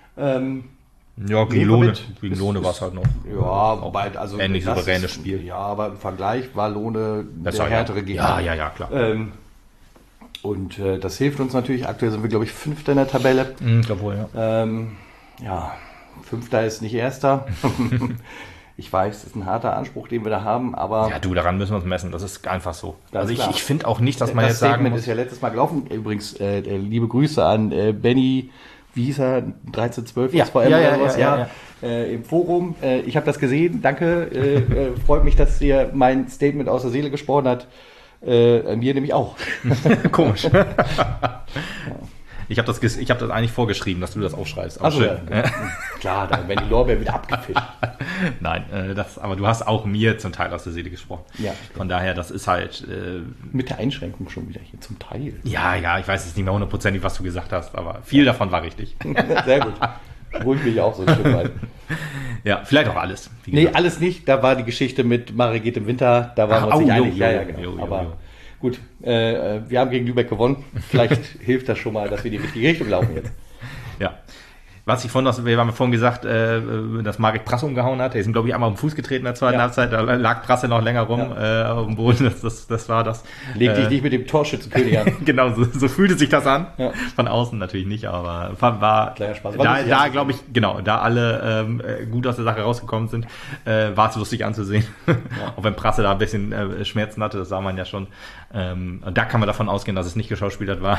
Ja, gegen Ist- Lohne war es halt noch. Ja, wobei, also ähnlich das souveränes ist- Spiel. Ja, aber im Vergleich war Lohne Das der war härtere Gegner. Ja, klar. Und das hilft uns natürlich. Aktuell sind wir, glaube ich, 5. in der Tabelle. Ich glaube wohl, ja. Ja, 5. ist nicht 1. Ich weiß, das ist ein harter Anspruch, den wir da haben, aber Ja, du, daran müssen wir uns messen. Das ist einfach so. Das Also ist klar. ich finde auch nicht, dass man das jetzt sagen Statement muss. ist ja letztes Mal gelaufen. Übrigens, liebe Grüße an Benny, wie hieß er, 1312 Ja, SVM ja, oder ja, was, ja. im Forum. Ich habe das gesehen, danke. Freut mich, dass dir mein Statement aus der Seele gesprochen hat. Mir nämlich auch. Komisch. Ich habe das eigentlich vorgeschrieben, dass du das aufschreibst. Aber Also, schön. ja. Klar, dann werden die Lorbeeren wieder abgefischt. Nein, aber du hast auch mir zum Teil aus der Seele gesprochen. Ja. Von daher, das ist halt, Mit der Einschränkung schon wieder hier zum Teil. ja, ich weiß jetzt nicht mehr hundertprozentig, was du gesagt hast, aber viel davon war richtig. Sehr gut. Ruhig mich auch so ein Stück weit. Ja, vielleicht auch alles. Wie Nee, gesagt. alles nicht. Da war die Geschichte mit Mare geht im Winter. Da waren wir uns Ach, nicht oh, einig. jo, Ja, genau. jo. Aber gut, wir haben gegen Lübeck gewonnen. Vielleicht hilft das schon mal, dass wir die richtige Richtung laufen jetzt. Ja. Was ich wir haben vorhin gesagt, dass Marek Prasse umgehauen hat. Der ist ihm, glaube ich, einmal am Fuß getreten in der zweiten Ja. Halbzeit. Da lag Prasse noch länger rum auf dem Boden. Das war das. Leg dich nicht mit dem Torschützenkönig an. Genau, so fühlte sich das an. Ja. Von außen natürlich nicht, aber war Kleiner Spaß. War lustig da anzusehen. glaube ich, genau, da alle gut aus der Sache rausgekommen sind, war es lustig anzusehen. Auch wenn Prasse da ein bisschen Schmerzen hatte, das sah man ja schon. Und da kann man davon ausgehen, dass es nicht geschauspielert war.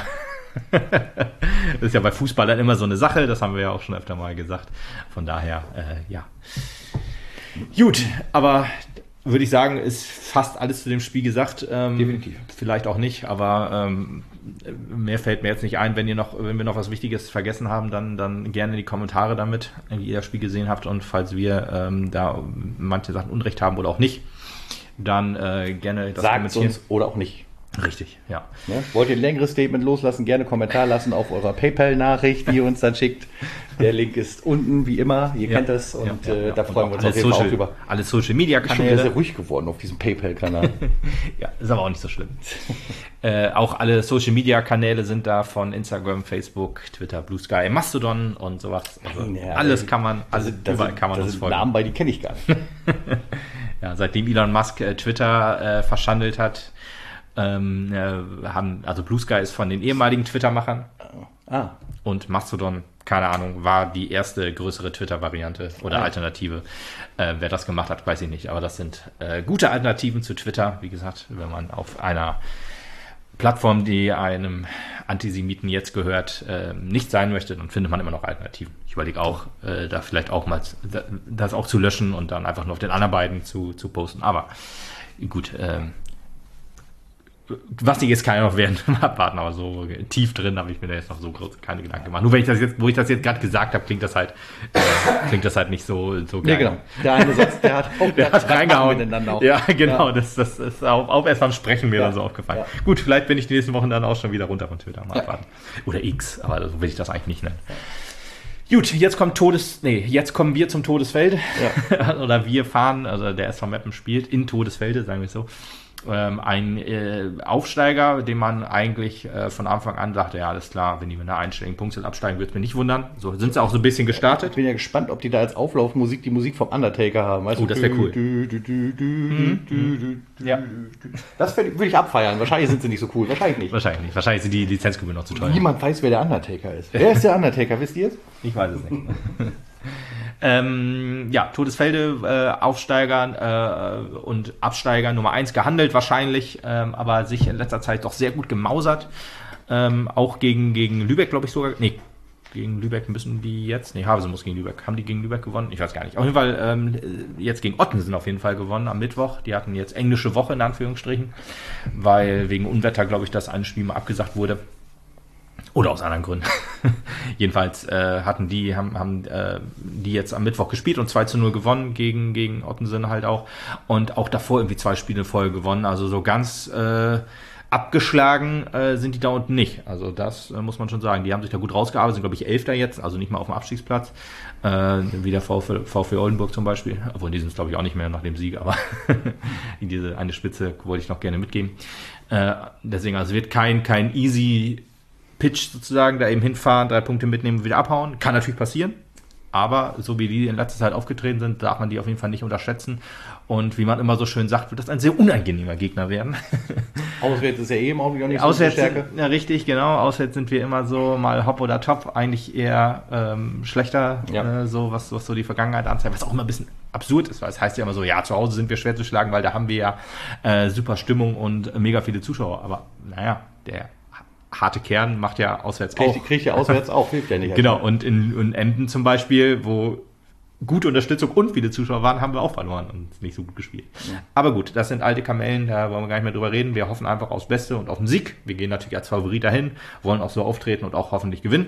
Das ist ja bei Fußballern immer so eine Sache, das haben wir ja auch schon öfter mal gesagt. Von daher, ja. Gut, aber würde ich sagen, ist fast alles zu dem Spiel gesagt. Definitiv. Vielleicht auch nicht, aber mehr fällt mir jetzt nicht ein. Wenn wir noch was Wichtiges vergessen haben, dann gerne in die Kommentare damit, wie ihr das Spiel gesehen habt. Und falls wir da manche Sachen Unrecht haben oder auch nicht, dann gerne das Sagt kommentieren. uns oder auch nicht. Richtig, ja. Ne? Wollt ihr ein längeres Statement loslassen, gerne Kommentar lassen auf eurer PayPal-Nachricht, die ihr uns dann schickt. Der Link ist unten, wie immer. Ihr kennt das und da freuen wir uns auf jeden Fall auch drüber. Alle Ich bin schon Social-Media-Kanäle. sehr ruhig geworden auf diesem PayPal-Kanal. Ja, ist aber auch nicht so schlimm. Auch alle Social-Media-Kanäle sind da von Instagram, Facebook, Twitter, Blue Sky, Mastodon und sowas. Also alles kann man, überall kann man uns folgen. Namen bei, die kenne ich gar nicht. Ja, seitdem Elon Musk Twitter verschandelt hat, also Blue Sky ist von den ehemaligen Twitter-Machern und Mastodon, keine Ahnung, war die erste größere Twitter-Variante oder Alternative. Wer das gemacht hat, weiß ich nicht, aber das sind gute Alternativen zu Twitter. Wie gesagt, wenn man auf einer Plattform, die einem Antisemiten jetzt gehört, nicht sein möchte, dann findet man immer noch Alternativen. Ich überlege auch, da vielleicht auch mal das auch zu löschen und dann einfach nur auf den anderen beiden zu posten. Aber gut, was die jetzt kann ich noch werden, abwarten, aber so tief drin habe ich mir da jetzt noch so groß keine Gedanken gemacht. Nur wo ich das jetzt gerade gesagt habe, klingt das halt nicht so geil. Ja, genau. Der eine Satz, der hat reingehauen. Dann auch. Ja, genau, das ist auch erst beim Sprechen mir dann so aufgefallen. Ja. Gut, vielleicht bin ich die nächsten Wochen dann auch schon wieder runter von Twitter. Mal abwarten. Oder X, aber so will ich das eigentlich nicht nennen. Gut, jetzt kommen wir zum Todesfelde. Ja. Oder wir fahren, also der SV Meppen spielt in Todesfelde, sagen wir es so. Ein Aufsteiger, den man eigentlich von Anfang an dachte, ja, alles klar, wenn die mit einer einstelligen Punktzahl absteigen, wird es mir nicht wundern. So sind sie auch so ein bisschen gestartet. Ich bin ja gespannt, ob die da als Auflaufmusik die Musik vom Undertaker haben. Weißt das wäre cool. Ja. Das würde ich abfeiern. Wahrscheinlich sind sie nicht so cool. Wahrscheinlich nicht. Wahrscheinlich sind die Lizenzgebühren noch zu teuer. Niemand weiß, wer der Undertaker ist. Wer ist der Undertaker? Wisst ihr es? Ich weiß es nicht. Todesfelde, Aufsteiger und Absteiger Nummer 1 gehandelt wahrscheinlich, aber sich in letzter Zeit doch sehr gut gemausert. Auch gegen Lübeck, glaube ich sogar. Nee, gegen Lübeck müssen die jetzt. Nee, Havelse muss gegen Lübeck. Haben die gegen Lübeck gewonnen? Ich weiß gar nicht. Auf jeden Fall jetzt gegen Ottensen auf jeden Fall gewonnen am Mittwoch. Die hatten jetzt englische Woche in Anführungsstrichen, weil wegen Unwetter, glaube ich, das ein Spiel mal abgesagt wurde. Oder aus anderen Gründen. Jedenfalls haben die jetzt am Mittwoch gespielt und 2-0 gewonnen gegen Ottensen halt auch. Und auch davor irgendwie 2 Spiele in Folge gewonnen. Also so ganz abgeschlagen sind die da unten nicht. Also das muss man schon sagen. Die haben sich da gut rausgearbeitet, sind glaube ich 11. jetzt, also nicht mal auf dem Abstiegsplatz. Wie der VfL Oldenburg zum Beispiel. Obwohl, die sind es glaube ich auch nicht mehr nach dem Sieg, aber in diese eine Spitze wollte ich noch gerne mitgeben. Deswegen, also wird kein easy Pitch sozusagen, da eben hinfahren, 3 Punkte mitnehmen und wieder abhauen. Kann natürlich passieren, aber so wie die in letzter Zeit aufgetreten sind, darf man die auf jeden Fall nicht unterschätzen. Und wie man immer so schön sagt, wird das ein sehr unangenehmer Gegner werden. Auswärts ist ja eben auch nicht so eine Stärke. Ja, richtig, genau. Auswärts sind wir immer so mal hopp oder top, eigentlich eher schlechter, so was so die Vergangenheit anzeigt, was auch immer ein bisschen absurd ist, weil es heißt ja immer so, ja, zu Hause sind wir schwer zu schlagen, weil da haben wir ja super Stimmung und mega viele Zuschauer. Aber naja, der harte Kern macht ja auswärts auch. Kriegt ja auswärts auch, hilft ja nicht. Genau, und in Emden zum Beispiel, wo gute Unterstützung und viele Zuschauer waren, haben wir auch verloren und nicht so gut gespielt. Ja. Aber gut, das sind alte Kamellen, da wollen wir gar nicht mehr drüber reden. Wir hoffen einfach aufs Beste und auf den Sieg. Wir gehen natürlich als Favorit dahin, wollen auch so auftreten und auch hoffentlich gewinnen.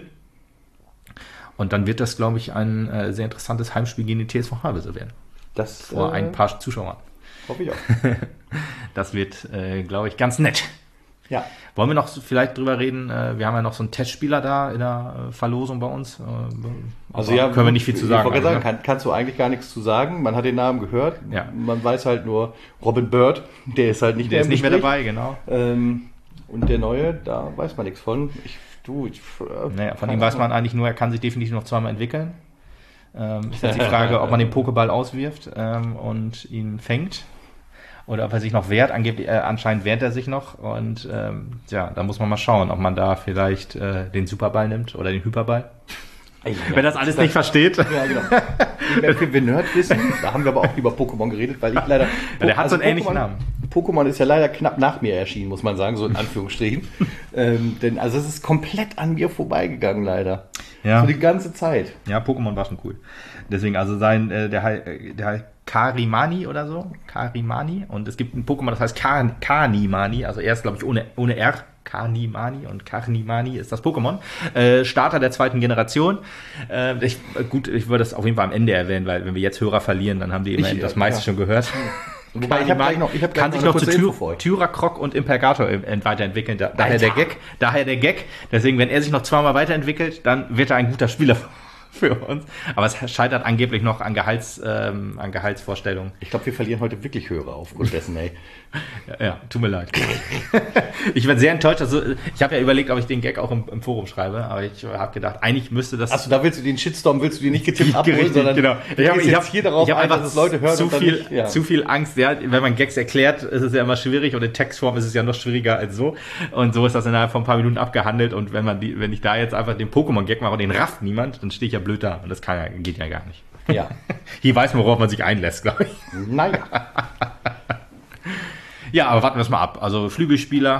Und dann wird das, glaube ich, ein sehr interessantes Heimspiel gegen die TSV Havelse werden. Das vor ein paar Zuschauern. Hoffe ich auch. Das wird, glaube ich, ganz nett. Ja. Wollen wir noch vielleicht drüber reden? Wir haben ja noch so einen Testspieler da in der Verlosung bei uns. Also ja, können wir nicht viel zu sagen. Ich wollte sagen, kannst du eigentlich gar nichts zu sagen. Man hat den Namen gehört. Ja. Man weiß halt nur Robin Bird, der ist halt nicht mehr dabei, genau. Und der Neue, da weiß man nichts von. Von ihm weiß man eigentlich nur, er kann sich definitiv noch zweimal entwickeln. Ist jetzt die Frage, ob man den Pokéball auswirft und ihn fängt. Oder ob er sich noch wehrt. Anscheinend wehrt er sich noch. Und da muss man mal schauen, ob man da vielleicht den Superball nimmt oder den Hyperball. Wenn das alles nicht versteht. Ja, genau. Wenn wir Nerd wissen, da haben wir aber auch über Pokémon geredet, weil ich leider... der hat so einen ähnlichen Namen. Pokémon ist ja leider knapp nach mir erschienen, muss man sagen, so in Anführungsstrichen. Denn also es ist komplett an mir vorbeigegangen, leider. Ja. So die ganze Zeit. Ja, Pokémon war schon cool. Deswegen, also der Karimani oder so. Karimani. Und es gibt ein Pokémon, das heißt Karnimani. Also erst, glaube ich, ohne R. Karnimani und Karnimani ist das Pokémon. Starter der 2. Generation. Ich würde das auf jeden Fall am Ende erwähnen, weil wenn wir jetzt Hörer verlieren, dann haben die immerhin das meiste schon gehört. Wobei kann sich noch zu Tyracroc und Impergator weiterentwickeln. Daher der Gag. Deswegen, wenn er sich noch zweimal weiterentwickelt, dann wird er ein guter Spieler für uns. Aber es scheitert angeblich noch an Gehaltsvorstellungen. Ich glaube, wir verlieren heute wirklich Hörer aufgrund dessen, ey. Ja, tut mir leid. Ich werde sehr enttäuscht. Also, ich habe ja überlegt, ob ich den Gag auch im Forum schreibe, aber ich habe gedacht, eigentlich müsste das... Achso, da willst du den Shitstorm nicht getippt abholen, sondern genau. Ich habe hier darauf einfach, dass es Leute hören. Zu viel Angst. Ja, wenn man Gags erklärt, ist es ja immer schwierig und in Textform ist es ja noch schwieriger als so. Und so ist das innerhalb von ein paar Minuten abgehandelt. Und wenn ich da jetzt einfach den Pokémon-Gag mache und den rafft niemand, dann stehe ich ja blöd da. Und das geht ja gar nicht. Ja. Hier weiß man, worauf man sich einlässt, glaube ich. Naja. Ja, aber warten wir es mal ab. Also Flügelspieler,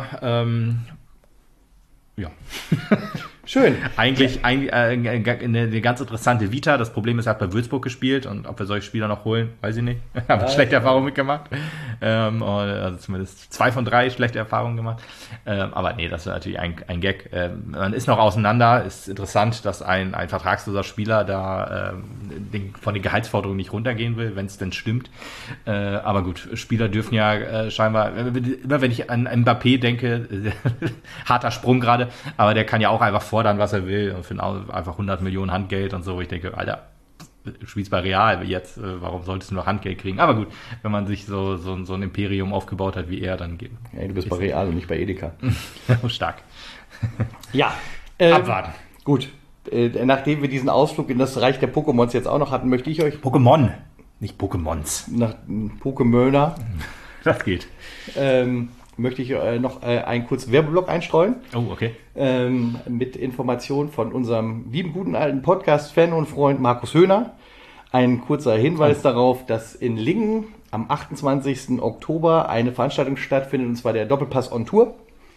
ja. Schön. Eigentlich eine ganz interessante Vita. Das Problem ist, er hat bei Würzburg gespielt und ob wir solche Spieler noch holen, weiß ich nicht. Habe schlechte Erfahrungen mitgemacht. Also zumindest 2 von 3 schlechte Erfahrungen gemacht. Aber nee, das ist natürlich ein Gag. Man ist noch auseinander. Ist interessant, dass ein vertragsloser Spieler da von den Gehaltsforderungen nicht runtergehen will, wenn es denn stimmt. Aber gut, Spieler dürfen ja scheinbar, immer wenn ich an Mbappé denke, harter Sprung gerade, aber der kann ja auch einfach fordern, was er will und für einfach 100 Millionen Handgeld und so, wo ich denke, Alter, du spielst bei Real jetzt, warum solltest du noch Handgeld kriegen? Aber gut, wenn man sich so ein Imperium aufgebaut hat wie er, dann geht. Ja, du bist bei Real und nicht bei Edeka. Stark. Ja. Abwarten. Gut. Nachdem wir diesen Ausflug in das Reich der Pokémons jetzt auch noch hatten, möchte ich euch... Pokémon, nicht Pokémons. Nach Pokémöner. Das geht. Möchte ich noch einen kurzen Werbeblock einstreuen. Oh, okay. Mit Informationen von unserem lieben, guten alten Podcast-Fan und Freund Markus Höhner. Ein kurzer Hinweis darauf, dass in Lingen am 28. Oktober eine Veranstaltung stattfindet, und zwar der Doppelpass on Tour.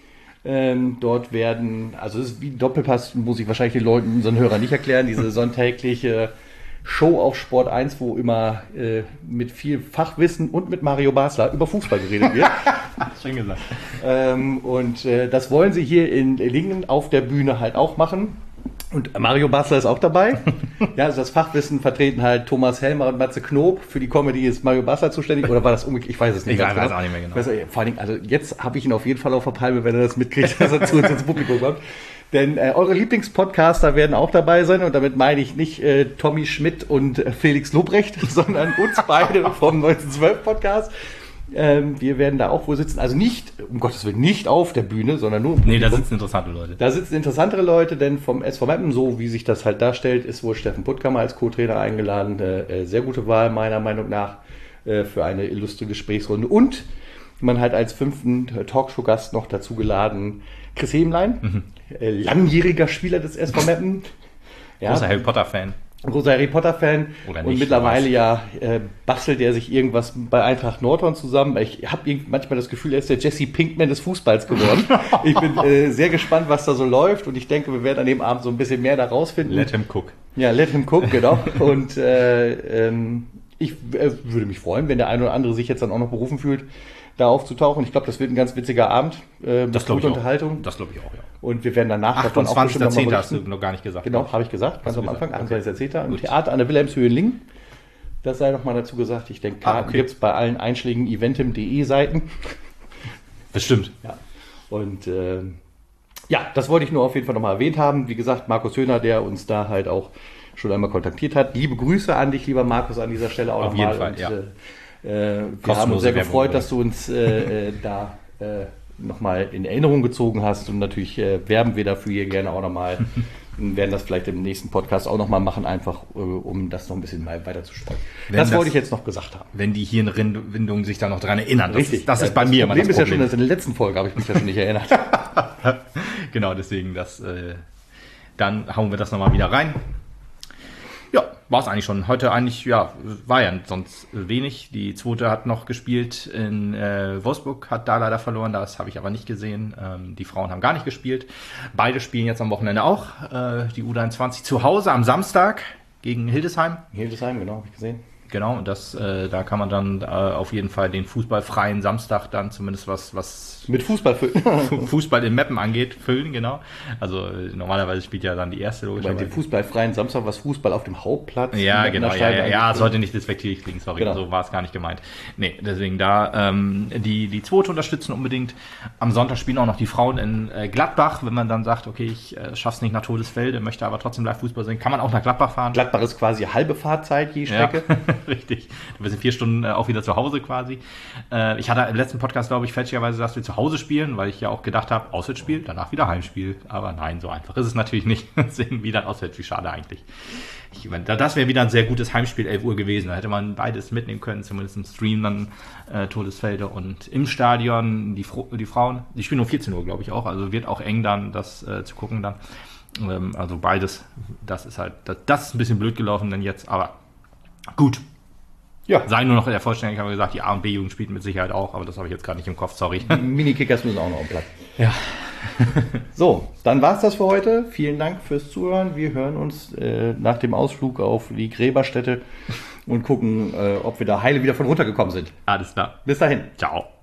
Dort werden, also es ist wie Doppelpass, muss ich wahrscheinlich den Leuten, unseren Hörern nicht erklären, diese sonntägliche Show auf Sport 1, wo immer mit viel Fachwissen und mit Mario Basler über Fußball geredet wird. Schön gesagt. Das wollen sie hier in Lingen auf der Bühne halt auch machen. Und Mario Basler ist auch dabei. Ja, also das Fachwissen vertreten halt Thomas Helmer und Matze Knob. Für die Comedy ist Mario Basler zuständig. Oder war das umgekehrt? Ich weiß es nicht. Ich weiß auch nicht mehr genau. Vor allen Dingen, also jetzt habe ich ihn auf jeden Fall auf der Palme, wenn er das mitkriegt, dass er zu uns ins Publikum kommt. Denn eure Lieblingspodcaster werden auch dabei sein. Und damit meine ich nicht Tommy Schmidt und Felix Lobrecht, sondern uns beide vom 1912-Podcast. Wir werden da auch wohl sitzen. Also nicht, um Gottes Willen, nicht auf der Bühne, sondern nur... Nee, da sitzen interessante Leute. Da sitzen interessantere Leute, denn vom SV Meppen, so wie sich das halt darstellt, ist wohl Steffen Puttkammer als Co-Trainer eingeladen. Sehr gute Wahl, meiner Meinung nach, für eine illustre Gesprächsrunde. Und man hat als 5. Talkshow-Gast noch dazu geladen Chris Hemlein, langjähriger Spieler des SV Meppen. Ja, großer Harry Potter-Fan. Großer Harry Potter-Fan. Und mittlerweile bastelt er sich irgendwas bei Eintracht Nordhorn zusammen. Ich habe manchmal das Gefühl, er ist der Jesse Pinkman des Fußballs geworden. Ich bin sehr gespannt, was da so läuft. Und ich denke, wir werden an dem Abend so ein bisschen mehr da rausfinden. Let him cook. Ja, let him cook, genau. Und ich würde mich freuen, wenn der eine oder andere sich jetzt dann auch noch berufen fühlt, da aufzutauchen. Ich glaube, das wird ein ganz witziger Abend. Das glaube ich Unterhaltung. Das glaube ich auch, ja. Und wir werden danach 28.10. hast du noch gar nicht gesagt. Genau, habe ich gesagt, ganz am Anfang, 28.10. Im Theater an der Wilhelmshöhe in Lingen. Das sei noch mal dazu gesagt. Ich denke, Karten gibt es bei allen einschlägigen eventim.de Seiten. Bestimmt. Ja. Und das wollte ich nur auf jeden Fall nochmal erwähnt haben. Wie gesagt, Markus Höhner, der uns da halt auch schon einmal kontaktiert hat. Liebe Grüße an dich, lieber Markus, an dieser Stelle auch nochmal. Auf jeden Fall, wir haben uns sehr gefreut, dass du uns da nochmal in Erinnerung gezogen hast, und natürlich werben wir dafür hier gerne auch nochmal. Werden das vielleicht im nächsten Podcast auch nochmal machen, einfach um das noch ein bisschen mal weiter zu streuen. Das wollte ich jetzt noch gesagt haben. Wenn die Hirnwindungen sich da noch dran erinnern. Richtig. Das ist bei mir immer das Problem. Ist ja schon, dass in der letzten Folge habe ich mich ja schon nicht erinnert. Genau, deswegen dann hauen wir das nochmal wieder rein. Ja, war es eigentlich schon. Heute war ja sonst wenig. Die zweite hat noch gespielt in Wolfsburg, hat da leider verloren. Das habe ich aber nicht gesehen. Die Frauen haben gar nicht gespielt. Beide spielen jetzt am Wochenende auch. Die U23 zu Hause am Samstag gegen Hildesheim. Hildesheim, genau, habe ich gesehen. Genau, und da kann man dann auf jeden Fall den fußballfreien Samstag dann zumindest was mit Fußball füllen. Fußball in Meppen angeht, füllen, genau. Also normalerweise spielt ja dann die erste Bei dem fußballfreien Samstag, was Fußball auf dem Hauptplatz. Ja, genau, ja, sollte nicht despektierlich klingen, sorry, genau. So war es gar nicht gemeint. Nee, deswegen da die zweite unterstützen unbedingt. Am Sonntag spielen auch noch die Frauen in Gladbach, wenn man dann sagt, okay, ich schaff's nicht nach Todesfelde, möchte aber trotzdem live Fußball sehen, kann man auch nach Gladbach fahren. Gladbach ist quasi halbe Fahrzeit, die Strecke. Ja, richtig. Wir sind 4 Stunden auch wieder zu Hause quasi. Ich hatte im letzten Podcast, glaube ich, fälschlicherweise, dass wir zu Hause spielen, weil ich ja auch gedacht habe, Auswärtsspiel, danach wieder Heimspiel. Aber nein, so einfach ist es natürlich nicht. Deswegen wieder ein Auswärtsspiel, schade eigentlich. Ich meine, das wäre wieder ein sehr gutes Heimspiel, 11 Uhr gewesen. Da hätte man beides mitnehmen können, zumindest im Stream dann Todesfelde und im Stadion. Die Frauen, die spielen um 14 Uhr, glaube ich auch. Also wird auch eng dann, das zu gucken dann. Also beides, das ist halt, das ist ein bisschen blöd gelaufen denn jetzt, aber gut. Ja. Sei nur noch in der Vollständigkeit, haben wir gesagt, die A- und B-Jugend spielt mit Sicherheit auch, aber das habe ich jetzt gerade nicht im Kopf, sorry. Die Mini-Kickers müssen auch noch am Platz. Ja. So, dann war es das für heute. Vielen Dank fürs Zuhören. Wir hören uns nach dem Ausflug auf die Gräberstätte und gucken, ob wir da heile wieder von runtergekommen sind. Alles klar. Bis dahin. Ciao.